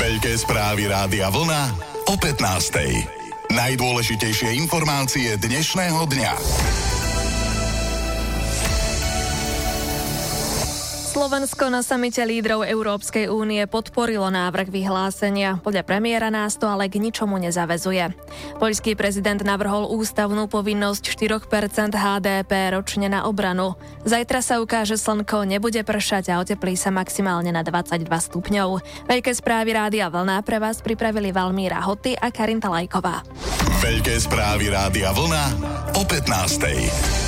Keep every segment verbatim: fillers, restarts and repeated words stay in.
Veľké správy Rádia Vlna o pätnástej. Najdôležitejšie informácie dnešného dňa. Slovensko na samite lídrov Európskej únie podporilo návrh vyhlásenia. Podľa premiéra nás to ale k ničomu nezaväzuje. Poľský prezident navrhol ústavnú povinnosť štyri percentá há dé pé ročne na obranu. Zajtra sa ukáže slnko, nebude pršať a oteplí sa maximálne na dvadsaťdva stupňov. Veľké správy Rádia Vlna pre vás pripravili Valmíra Hoty a Karinta Lajková. Veľké správy Rádia Vlna o pätnástej.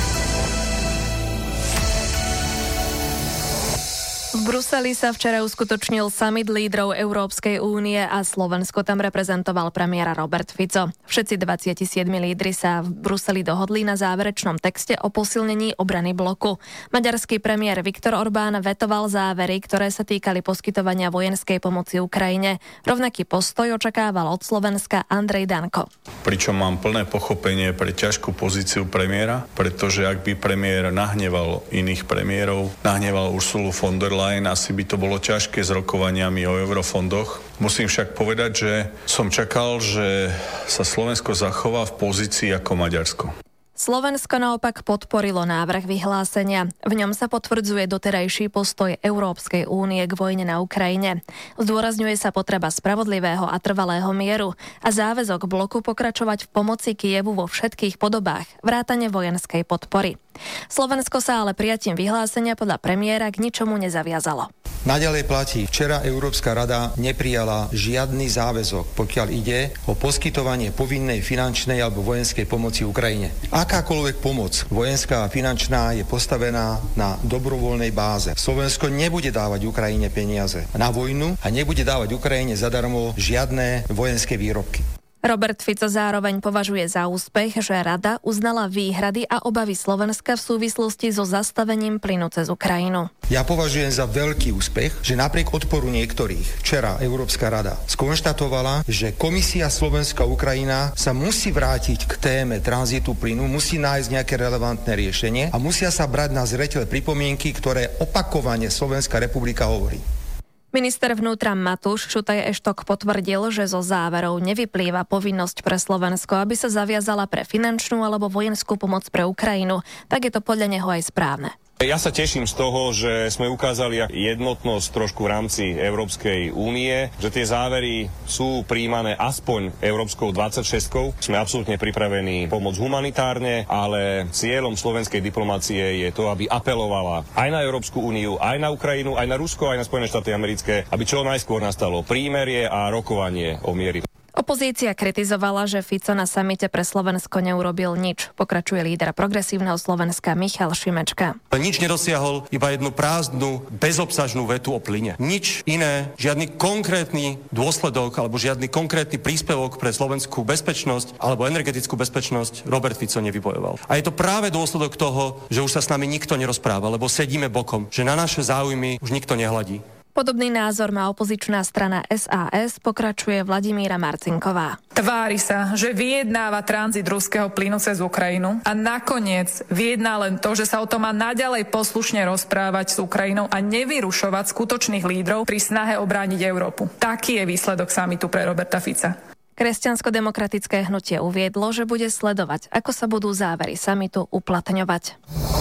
V Bruseli sa včera uskutočnil summit lídrov Európskej únie a Slovensko tam reprezentoval premiéra Robert Fico. Všetci dvadsaťsedem lídri sa v Bruseli dohodli na záverečnom texte o posilnení obrany bloku. Maďarský premiér Viktor Orbán vetoval závery, ktoré sa týkali poskytovania vojenskej pomoci Ukrajine. Rovnaký postoj očakával od Slovenska Andrej Danko. Pričom mám plné pochopenie pre ťažkú pozíciu premiéra, pretože ak by premiér nahneval iných premiérov, nahneval Ursulu von der Leyen, asi by to bolo ťažké s rokovaniami o eurofondoch. Musím však povedať, že som čakal, že sa Slovensko zachová v pozícii ako Maďarsko. Slovensko naopak podporilo návrh vyhlásenia. V ňom sa potvrdzuje doterajší postoj Európskej únie k vojne na Ukrajine. Zdôrazňuje sa potreba spravodlivého a trvalého mieru a záväzok bloku pokračovať v pomoci Kyjevu vo všetkých podobách, vrátane vojenskej podpory. Slovensko sa ale prijatím vyhlásenia podľa premiéra k ničomu nezaviazalo. Naďalej platí, včera Európska rada neprijala žiadny záväzok, pokiaľ ide o poskytovanie povinnej finančnej alebo vojenskej pomoci Ukrajine. Akákoľvek pomoc, vojenská a finančná, je postavená na dobrovoľnej báze. Slovensko nebude dávať Ukrajine peniaze na vojnu a nebude dávať Ukrajine zadarmo žiadne vojenské výrobky. Robert Fico zároveň považuje za úspech, že rada uznala výhrady a obavy Slovenska v súvislosti so zastavením plynu cez Ukrajinu. Ja považujem za veľký úspech, že napriek odporu niektorých včera Európska rada skonštatovala, že Komisia Slovenska-Ukrajina sa musí vrátiť k téme tranzitu plynu, musí nájsť nejaké relevantné riešenie a musia sa brať na zreteľ pripomienky, ktoré opakovane Slovenská republika hovorí. Minister vnútra Matúš Šutaj-Eštok potvrdil, že zo záverov nevyplýva povinnosť pre Slovensko, aby sa zaviazala pre finančnú alebo vojenskú pomoc pre Ukrajinu. Tak je to podľa neho aj správne. Ja sa teším z toho, že sme ukázali jednotnosť trošku v rámci Európskej únie, že tie závery sú prijímané aspoň Európskou dvadsaťšesť. Sme absolútne pripravení pomôcť humanitárne, ale cieľom slovenskej diplomácie je to, aby apelovala aj na Európsku úniu, aj na Ukrajinu, aj na Rusko, aj na Spojené štáty americké, aby čo najskôr nastalo prímerie a rokovanie o miery. Opozícia kritizovala, že Fico na samite pre Slovensko neurobil nič. Pokračuje líder progresívneho Slovenska Michal Šimečka. Nič nedosiahol, iba jednu prázdnu, bezobsažnú vetu o plyne. Nič iné, žiadny konkrétny dôsledok alebo žiadny konkrétny príspevok pre slovenskú bezpečnosť alebo energetickú bezpečnosť Robert Fico nevybojoval. A je to práve dôsledok toho, že už sa s nami nikto nerozpráva, lebo sedíme bokom, že na naše záujmy už nikto nehľadí. Podobný názor má opozičná strana es a es, pokračuje Vladimíra Marcinková. Tvári sa, že vyjednáva tranzit ruského plynu cez Ukrajinu a nakoniec vyjedná len to, že sa o tom má naďalej poslušne rozprávať s Ukrajinou a nevyrušovať skutočných lídrov pri snahe obrániť Európu. Taký je výsledok samitu pre Roberta Fica. Kresťansko-demokratické hnutie uviedlo, že bude sledovať, ako sa budú závery samitu uplatňovať.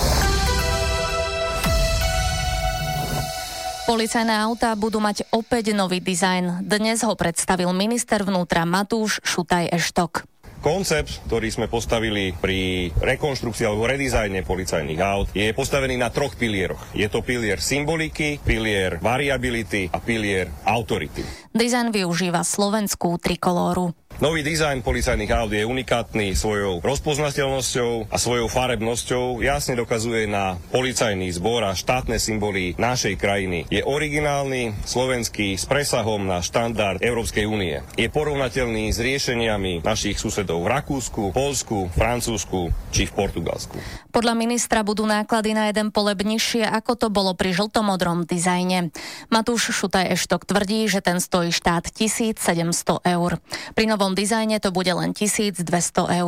Policajné autá budú mať opäť nový dizajn. Dnes ho predstavil minister vnútra Matúš Šutaj-Eštok. Koncept, ktorý sme postavili pri rekonštrukcii alebo redizajne policajných aut, je postavený na troch pilieroch. Je to pilier symboliky, pilier variability a pilier autority. Dizajn využíva slovenskú trikolóru. Nový dizajn policajných aut je unikátny svojou rozpoznateľnosťou a svojou farebnosťou. Jasne dokazuje na policajný zbor a štátne symboly našej krajiny. Je originálny, slovenský, s presahom na štandard Európskej únie. Je porovnateľný s riešeniami našich susedov v Rakúsku, Poľsku, Francúzsku či v Portugalsku. Podľa ministra budú náklady na jeden poleb nižšie, ako to bolo pri žltomodrom dizajne. Matúš Šutaj-Eštok tvrdí, že ten stojí štát tisícsedemsto eur. Pri novom dizajne to bude len tisícdvesto eur.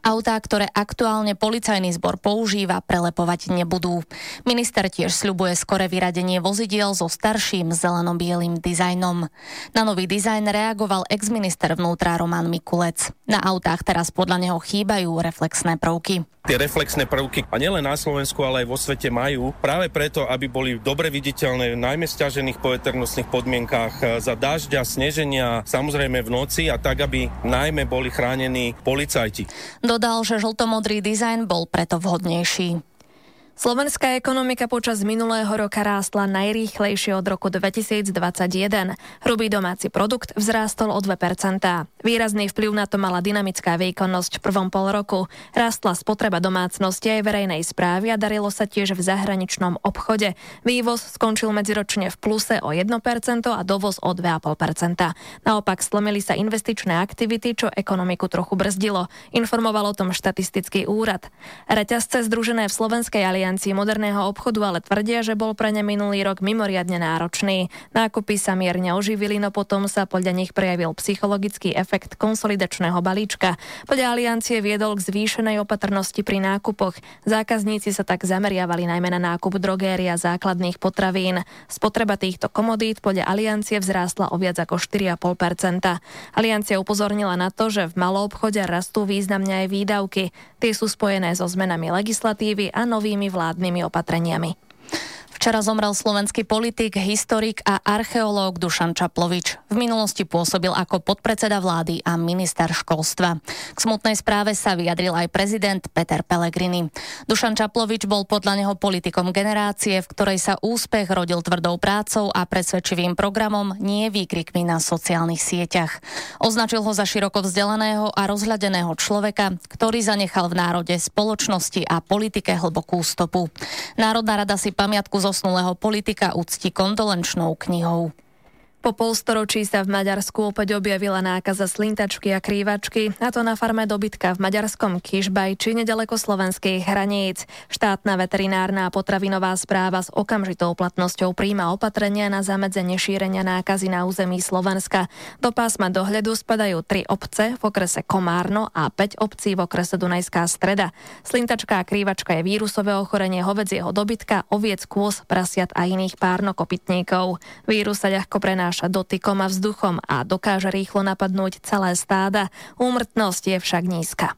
Autá, ktoré aktuálne policajný zbor používa, prelepovať nebudú. Minister tiež sľubuje skore vyradenie vozidiel so starším zeleno-bielým dizajnom. Na nový dizajn reagoval ex-minister vnútra Roman Mikulec. Na autách teraz podľa neho chýbajú reflexné prvky. Tie reflexné prvky, a nielen na Slovensku, ale aj vo svete majú, práve preto, aby boli dobre viditeľné, najmä v sťažených poveternostných podmienkách za dažďa, sneženia, samozrejme v noci, a tak, aby najmä boli chránení policajti. Dodal, že žltomodrý dizajn bol preto vhodnejší. Slovenská ekonomika počas minulého roka rástla najrýchlejšie od roku dvetisícdvadsaťjeden. Hrubý domáci produkt vzrástol o dve percentá. Výrazný vplyv na to mala dynamická výkonnosť v prvom pol roku. Rástla spotreba domácnosti aj verejnej správy a darilo sa tiež v zahraničnom obchode. Vývoz skončil medziročne v pluse o jedno percento a dovoz o dva celé päť percenta. Naopak slomili sa investičné aktivity, čo ekonomiku trochu brzdilo. Informoval o tom štatistický úrad. Reťazce združené v Slovenskej aliancii moderného obchodu ale tvrdia, že bol pre ne minulý rok mimoriadne náročný. Nákupy sa mierne oživili, no potom sa podľa nich prejavil psychologický efekt konsolidačného balíčka. Podľa aliancie viedol k zvýšenej opatrnosti pri nákupoch. Zákazníci sa tak zameriavali najmä na nákup drogérie a základných potravín. Spotreba týchto komodít podľa aliancie vzrástla o viac ako štyri celé päť percenta. Aliancia upozornila na to, že v maloobchode rastú významne aj výdavky. Tie sú spojené so zmenami legislatívy a novými vládnymi opatreniami. Včera zomrel slovenský politik, historik a archeológ Dušan Čaplovič. V minulosti pôsobil ako podpredseda vlády a minister školstva. K smutnej správe sa vyjadril aj prezident Peter Pellegrini. Dušan Čaplovič bol podľa neho politikom generácie, v ktorej sa úspech rodil tvrdou prácou a presvedčivým programom, nie výkrikmi na sociálnych sieťach. Označil ho za široko vzdelaného a rozhľadeného človeka, ktorý zanechal v národe, spoločnosti a politike hlbokú stopu. Národná rada si pamiatku zo zosnulého politika ucti kondolenčnou knihou. Po polstoročí sa v Maďarsku opäť objavila nákaza slintačky a krývačky, a to na farme dobytka v maďarskom Kišbajči nedaleko slovenských hraníc. Štátna veterinárna a potravinová správa s okamžitou platnosťou prijíma opatrenia na zamedzenie šírenia nákazy na území Slovenska. Do pásma dohľadu spadajú tri obce v okrese Komárno a päť obcí v okrese Dunajská Streda. Slintačka a krývačka je vírusové ochorenie hovädzieho dobytka, oviec, kôz, prasiat a iných párnokopytníkov. Vírus sa ľahko prenáša dotykom a vzduchom a dokáže rýchlo napadnúť celé stáda. Úmrtnosť je však nízka.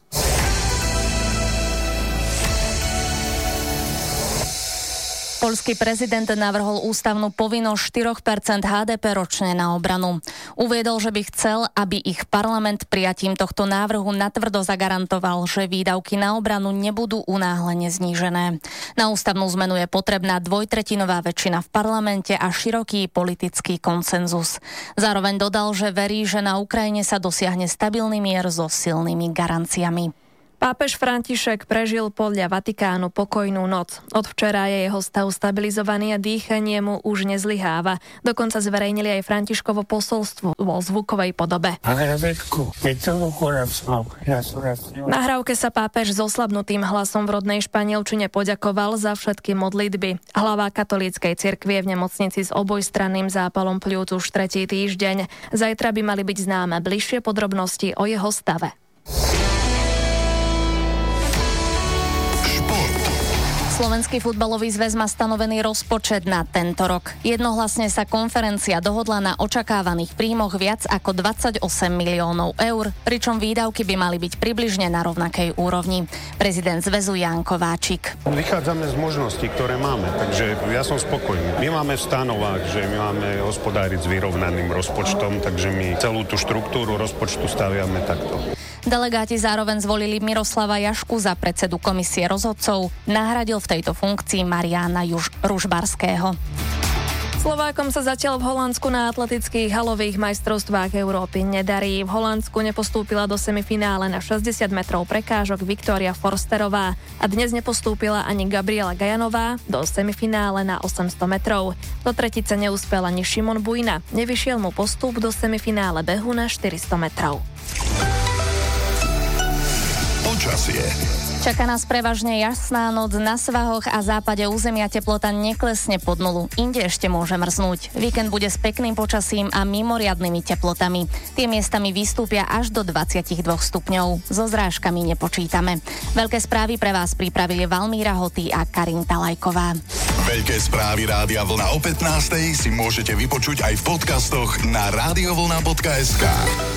Poľský prezident navrhol ústavnú povinnosť štyri percentá há dé pé ročne na obranu. Uviedol, že by chcel, aby ich parlament prijatím tohto návrhu natvrdo zagarantoval, že výdavky na obranu nebudú unáhlene znížené. Na ústavnú zmenu je potrebná dvojtretinová väčšina v parlamente a široký politický konsenzus. Zároveň dodal, že verí, že na Ukrajine sa dosiahne stabilný mier so silnými garanciami. Pápež František prežil podľa Vatikánu pokojnú noc. Od včera je jeho stav stabilizovaný a dýchanie mu už nezlyháva. Dokonca zverejnili aj Františkovo posolstvo vo zvukovej podobe. Na nahrávke sa pápež s oslabnutým hlasom v rodnej španielčine poďakoval za všetky modlitby. Hlava katolíckej cirkvi je v nemocnici s obojstranným zápalom pľúc už tretí týždeň. Zajtra by mali byť známe bližšie podrobnosti o jeho stave. Slovenský futbalový zväz má stanovený rozpočet na tento rok. Jednohlasne sa konferencia dohodla na očakávaných príjmoch viac ako dvadsaťosem miliónov eur, pričom výdavky by mali byť približne na rovnakej úrovni. Prezident zväzu Ján Kováčik. Vychádzame z možností, ktoré máme, takže ja som spokojný. My máme v stanovách, že my máme hospodáriť s vyrovnaným rozpočtom, takže my celú tú štruktúru rozpočtu staviame takto. Delegáti zároveň zvolili Miroslava Jašku za predsedu komisie rozhodcov. Nahradil v tejto funkcii Mariána Juž- Ružbarského. Slovákom sa zatiaľ v Holandsku na atletických halových majstrovstvách Európy nedarí. V Holandsku nepostúpila do semifinále na šesťdesiat metrov prekážok Viktória Forsterová a dnes nepostúpila ani Gabriela Gajanová do semifinále na osemsto metrov. Do tretice neúspel ani Šimon Bujna. Nevyšiel mu postup do semifinále behu na štyristo metrov. Počasie. Čaká nás prevažne jasná noc, na svahoch a západe územia teplota neklesne pod nulu. Inde ešte môže mrznúť. Víkend bude s pekným počasím a mimoriadnymi teplotami. Tie miestami vystúpia až do dvadsaťdva stupňov. So zrážkami nepočítame. Veľké správy pre vás pripravili Valmíra Hoty a Karin Talajková. Veľké správy Rádia Vlna o pätnástej si môžete vypočuť aj v podcastoch na radiovlna bodka es ká.